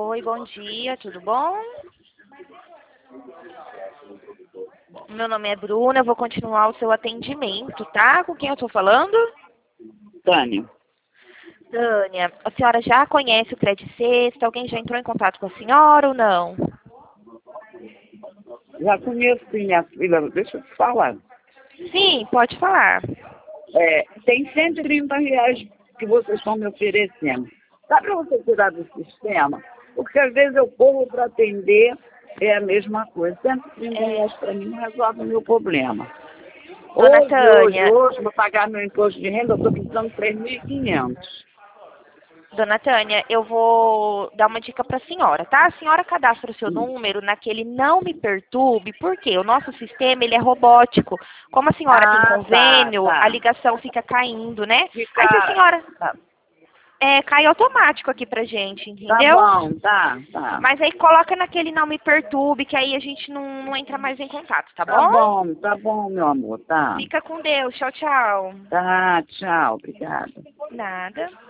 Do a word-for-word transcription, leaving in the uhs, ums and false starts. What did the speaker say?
Oi, bom dia, tudo bom? Meu nome é Bruna, eu vou continuar o seu atendimento, tá? Com quem eu tô falando? Tânia. Tânia, a senhora já conhece o Crédito Sexta? Alguém já entrou em contato com a senhora ou não? Já conheço sim, minha filha. Deixa eu te falar. Sim, pode falar. É, tem cento e trinta reais que vocês estão me oferecendo. Dá para você tirar do sistema? Porque às vezes eu corro para atender, é a mesma coisa. cento e trinta reais para mim não resolve o meu problema. Dona Hoje, hoje, Tânia, hoje, para pagar meu imposto de renda, eu estou precisando de três mil e quinhentos. Dona Tânia, eu vou dar uma dica para a senhora, tá? A senhora cadastra o seu Hum. número naquele não me perturbe, porque o nosso sistema ele é robótico. Como a senhora tem Ah, tá, convênio, a tá. ligação fica caindo, né? Aí se a Fica... senhora Tá, é, cai automático aqui pra gente, tá entendeu? bom, tá, tá. Mas aí coloca naquele não me perturbe, que aí a gente não, não entra mais em contato, tá Tá bom? bom, tá bom, meu amor, tá. Fica com Deus. Tchau, tchau. Tá, tchau, obrigada. Nada.